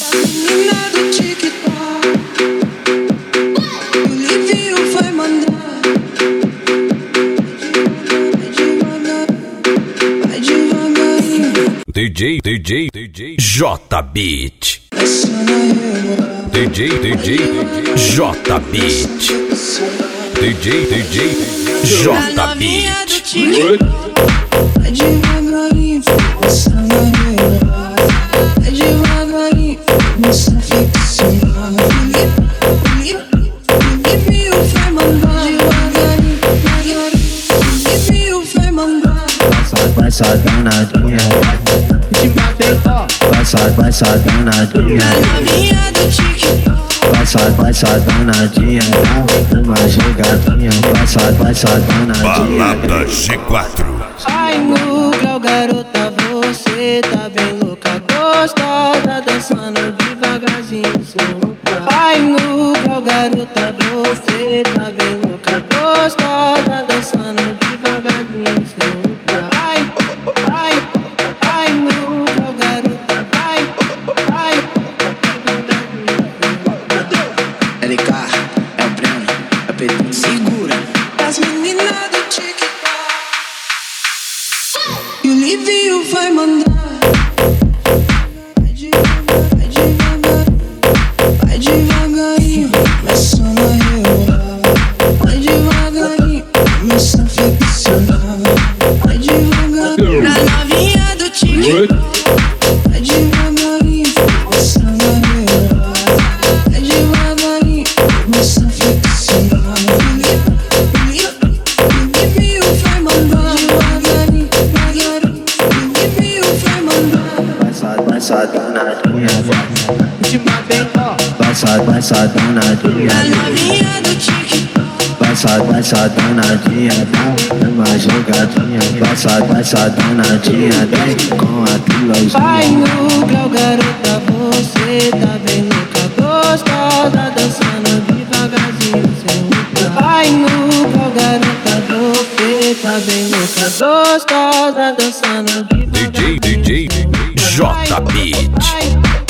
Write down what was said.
Menina do TikTok, o Livinho vai mandar. Vai devagarinho. DJ J Beat. DJ J Beat. DJ J Beat. Vai devagarinho, essa maneira. Vai devagarinho, essa ficção. Livinho vai mandar. Devagarinho, Livinho vai mandar. Vai só danadinha. Vai só danadinha. Novinha do TikTok. Vai só danadinha. Dá uma jogadinha. Vai só danadinha. Balada G4. Ai, Nucleo, garota, você tá bem louca, gostosa, dançando devagarzinho, solta. Ai, Nucleo, garota, você tá bem louca, gostosa, dançando devagarzinho, solta. Ai, Nucleo, garota, ai, LK, é o Breno, é o Pedro. Segura. as meninas do TikTok. E o Livinho vai mandar. Vai devagarinho, começa a rebolar. Vai devagarinho, começa a ficcionar. Vai devagarinho, na novinha do TikTok. Vai devagarinho, começa a rebolar. Vai devagarinho, começa a ficcionar. O Livinho vai mandar. Devagarinho, Livinho vai mandar. Vai só danadinha. Vai só Na danadinha. novinha do TikTok. Vai só danadinha. Dá uma jogadinha. Vai só danadinha. Desce com a pilozinha. Vai, Nucleo, garota, você tá bem louca, gostosa, dançando devagarzinho, sem. Vai, Nucleo, garota, você tá bem louca, gostosa, dançando devagarzinho. DJ J Beat.